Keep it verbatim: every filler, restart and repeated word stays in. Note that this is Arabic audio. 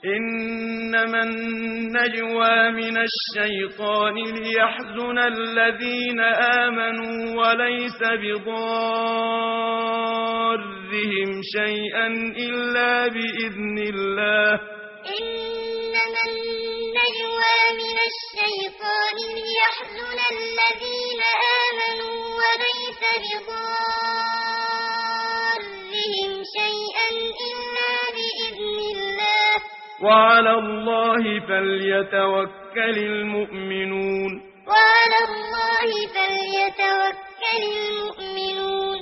إنما النجوى من الشيطان ليحزن الذين آمنوا وليس بضارهم شيئا إلا بإذن الله. إنما النجوى من الشيطان ليحزن الذين آمنوا وليس بضارهم شيئا إلا بإذن الله. وعلى الله فليتوكل المؤمنون. وعلى الله فليتوكل المؤمنون.